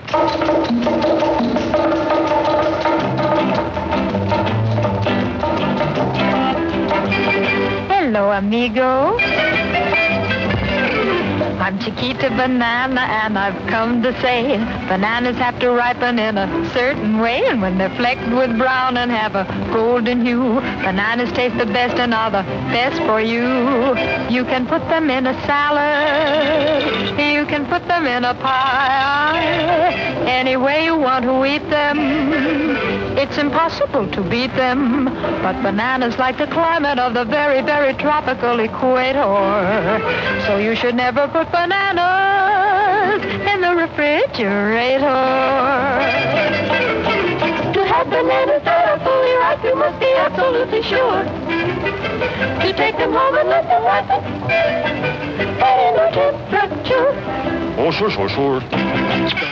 Hello, amigo. I'm Chiquita Banana, and I've come to say bananas have to ripen in a certain way, and when they're flecked with brown and have a golden hue, bananas taste the best and are the best for you. You can put them in a salad, you can put them in a pie, any way you want to eat them. It's impossible to beat them, but bananas like the climate of the very, very tropical equator. So you should never put bananas in the refrigerator. To have bananas that are fully ripe, you must be absolutely sure to take them home and let them ripen at indoor temperature. Oh, sure.